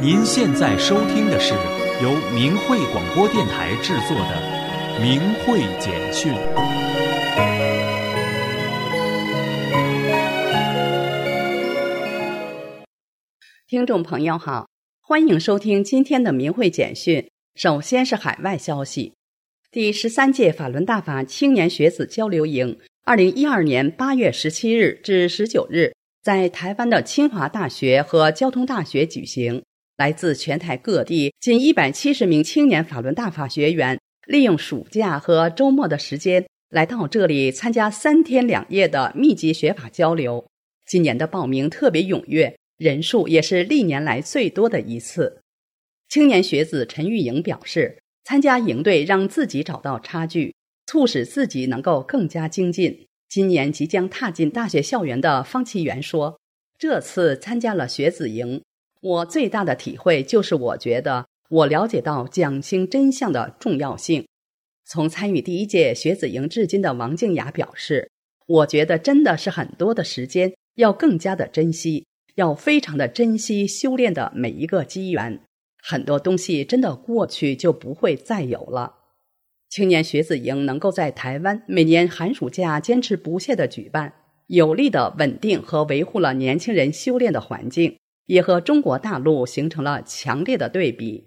您现在收听的是由明慧广播电台制作的明慧简讯。 听众朋友好，欢迎收听今天的明慧简讯。首先是海外消息。第13届法轮大法青年学子交流营2012年8月17日至19日在台湾的清华大学和交通大学举行。来自全台各地近170名青年法轮大法学员利用暑假和周末的时间来到这里参加3天2夜的密集学法交流。今年的报名特别踊跃，人数也是历年来最多的一次。青年学子陈玉莹表示，参加营队让自己找到差距，促使自己能够更加精进。今年即将踏进大学校园的方其元说，这次参加了学子营，我最大的体会就是我觉得我了解到讲清真相的重要性。从参与第1届学子营至今的王静雅表示，我觉得真的是很多的时间要更加的珍惜，要非常的珍惜修炼的每一个机缘，很多东西真的过去就不会再有了。青年学子营能够在台湾每年寒暑假坚持不懈地举办，有力地稳定和维护了年轻人修炼的环境，也和中国大陆形成了强烈的对比。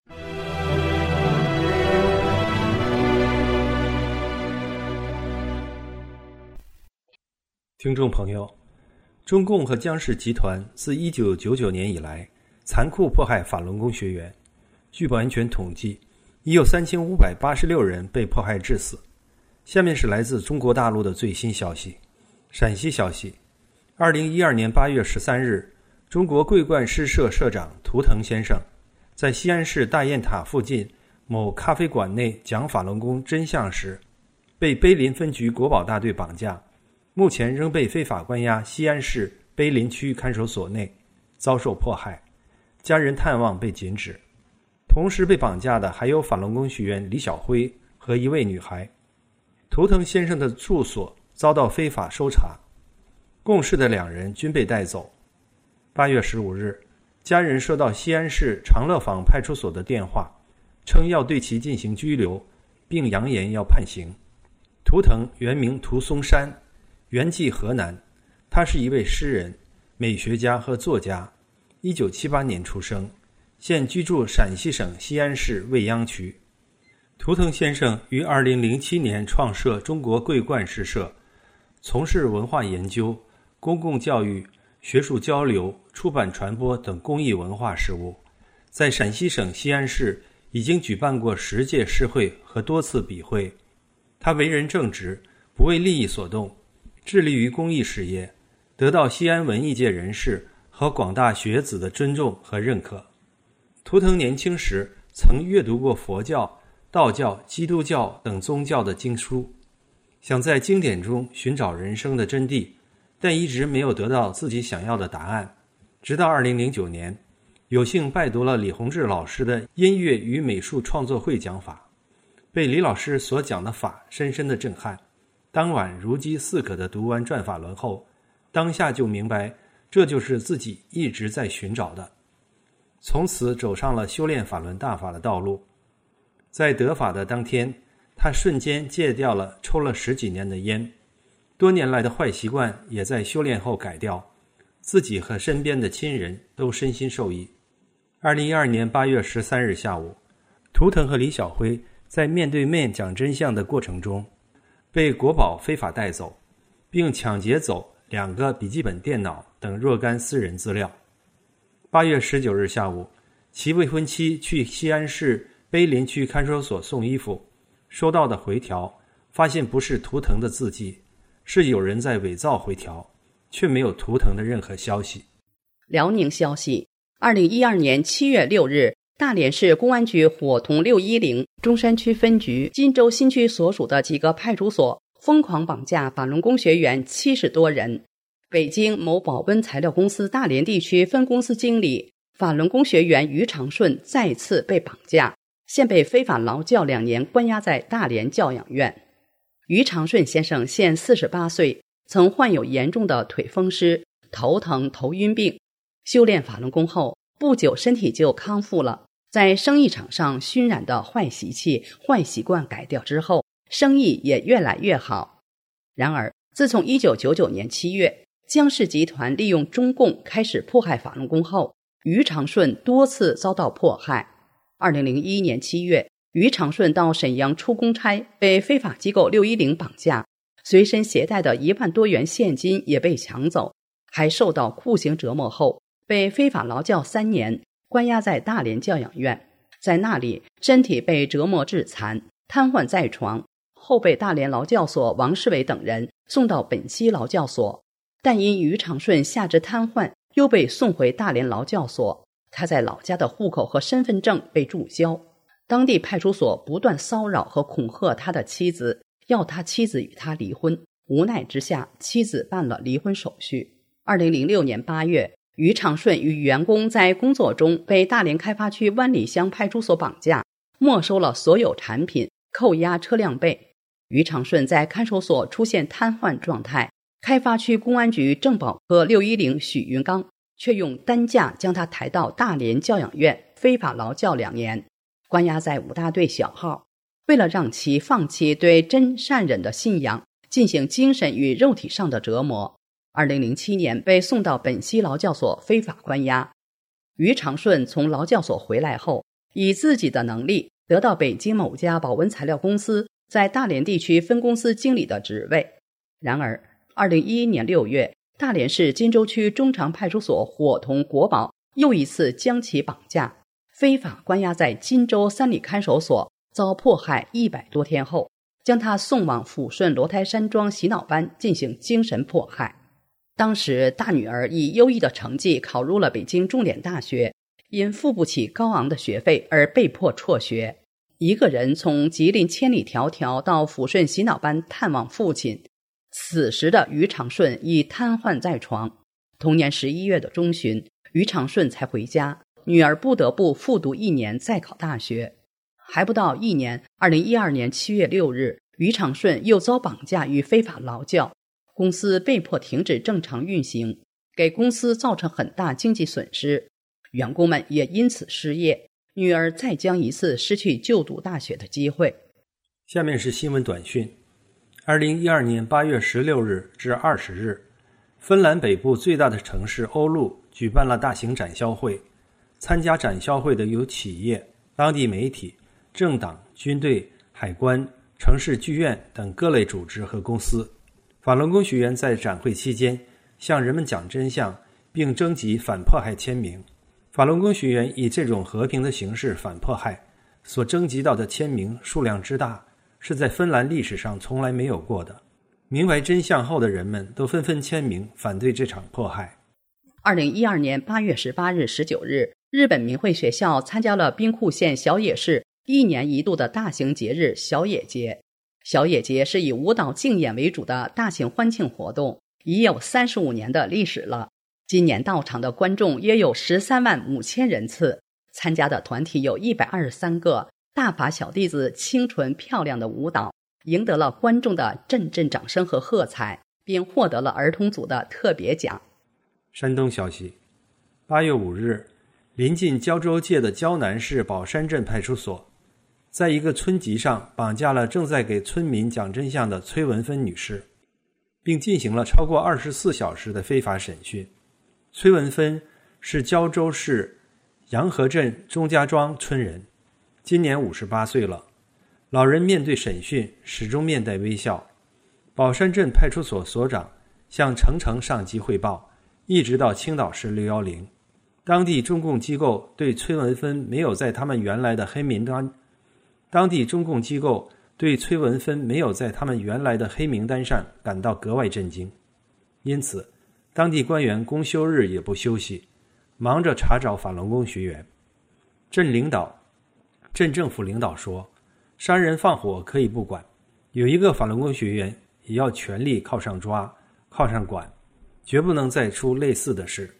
听众朋友，中共和江氏集团自1999年以来残酷迫害法轮功学员，据不完全统计，已有3586人被迫害致死。下面是来自中国大陆的最新消息。陕西消息，2012年8月13日，中国桂冠诗社社长图腾先生在西安市大雁塔附近某咖啡馆内讲法轮功真相时，被碑林分局国保大队绑架，目前仍被非法关押西安市碑林区看守所内，遭受迫害，家人探望被禁止。同时被绑架的还有法轮功学员李晓辉和一位女孩。图腾先生的住所遭到非法搜查，共事的2人均被带走。8月15日，家人收到西安市长乐坊派出所的电话，称要对其进行拘留，并扬言要判刑。图腾原名涂松山，原籍河南，他是一位诗人、美学家和作家，1978年出生，现居住陕西省西安市未央区。图腾先生于2007年创设中国桂冠诗社，从事文化研究、公共教育、学术交流、出版传播等公益文化事务，在陕西省西安市已经举办过10届诗会和多次笔会。他为人正直，不为利益所动，致力于公益事业，得到西安文艺界人士和广大学子的尊重和认可。图腾年轻时曾阅读过佛教、道教、基督教等宗教的经书，想在经典中寻找人生的真谛，但一直没有得到自己想要的答案。直到2009年，有幸拜读了李洪志老师的音乐与美术创作会讲法，被李老师所讲的法深深的震撼。当晚如饥似渴地读完转法轮后，当下就明白这就是自己一直在寻找的，从此走上了修炼法轮大法的道路。在得法的当天，他瞬间戒掉了抽了10几年的烟，多年来的坏习惯也在修炼后改掉，自己和身边的亲人都身心受益。2012年8月13日下午，图腾和李晓辉在面对面讲真相的过程中，被国保非法带走，并抢劫走2个笔记本电脑等若干私人资料。8月19日下午，其未婚妻去西安市碑林区看守所送衣服，收到的回条发现不是图腾的字迹，是有人在伪造回条，却没有图腾的任何消息。 辽宁消息，2012年7月6日，大连市公安局伙同610中山区分局、金州新区所属的几个派出所疯狂绑架法轮功学员70多人。北京某保温材料公司大连地区分公司经理、法轮功学员于长顺再次被绑架，现被非法劳教2年，关押在大连教养院。于长顺先生现48岁，曾患有严重的腿风湿、头疼、头晕病。修炼法轮功后， 不久身体就康复了。在生意场上熏染的坏习气、坏习惯改掉之后，生意也越来越好。然而，自从1999年7月，江氏集团利用中共开始迫害法轮功后，于长顺多次遭到迫害。2001年7月，于长顺到沈阳出公差，被非法机构610绑架，随身携带的1万多元现金也被抢走，还受到酷刑折磨后，被非法劳教3年，关押在大连教养院。在那里，身体被折磨致残，瘫痪在床，后被大连劳教所王世伟等人送到本溪劳教所，但因于长顺下肢瘫痪，又被送回大连劳教所。他在老家的户口和身份证被注销，当地派出所不断骚扰和恐吓他的妻子，要他妻子与他离婚。无奈之下，妻子办了离婚手续。2006年8月，于长顺与员工在工作中被大连开发区湾里乡派出所绑架，没收了所有产品，扣押车辆费。于长顺在看守所出现瘫痪状态，开发区公安局政保科610许云刚却用担架将他抬到大连教养院非法劳教2年，关押在5大队小号。为了让其放弃对真善忍的信仰，进行精神与肉体上的折磨，2007年被送到本溪劳教所非法关押。于长顺从劳教所回来后，以自己的能力得到北京某家保温材料公司在大连地区分公司经理的职位。然而2011年6月，大连市金州区中长派出所伙同国保又一次将其绑架，非法关押在金州三里看守所，遭迫害100多天后，将他送往抚顺罗台山庄洗脑班进行精神迫害。当时大女儿以优异的成绩考入了北京重点大学，因付不起高昂的学费而被迫辍学，一个人从吉林千里迢迢到抚顺洗脑班探望父亲。此时的于长顺已瘫痪在床。同年11月的中旬，于长顺才回家，女儿不得不复读1年再考大学。还不到1年，2012年7月6日，于长顺又遭绑架与非法劳教，公司被迫停止正常运行，给公司造成很大经济损失，员工们也因此失业，女儿再将一次失去就读大学的机会。 下面是新闻短讯。2012年8月16日至20日，芬兰北部最大的城市欧陆举办了大型展销会，参加展销会的有企业、当地媒体、政党、军队、海关、城市剧院等各类组织和公司。法轮功学员在展会期间向人们讲真相，并征集反迫害签名。法轮功学员以这种和平的形式反迫害，所征集到的签名数量之大，是在芬兰历史上从来没有过的。明白真相后的人们都纷纷签名反对这场迫害。 2012年8月18日、19日，日本明慧学校参加了兵库县小野市1年1度的大型节日小野节。小野节是以舞蹈竞演为主的大型欢庆活动，已有35年的历史了。今年到场的观众约有13万5千人次，参加的团体有123个，大把小弟子清纯漂亮的舞蹈，赢得了观众的阵阵掌声和喝彩，并获得了儿童组的特别奖。 山东消息，8月5日，临近胶州界的胶南市宝山镇派出所在一个村集上绑架了正在给村民讲真相的崔文芬女士，并进行了超过24小时的非法审讯。崔文芬是胶州市洋河镇钟家庄村人，今年58岁了。老人面对审讯始终面带微笑。宝山镇派出所所长向城上级汇报，一直到青岛市610。当地中共机构对崔文芬没有在他们原来的黑名单上感到格外震惊，因此当地官员公休日也不休息，忙着查找法轮功学员。镇政府领导说，杀人放火可以不管，有一个法轮功学员也要全力靠上抓，靠上管，绝不能再出类似的事。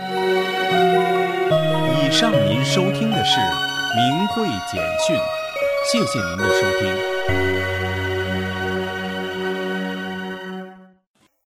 以上您收听的是明慧简讯，谢谢您的收听。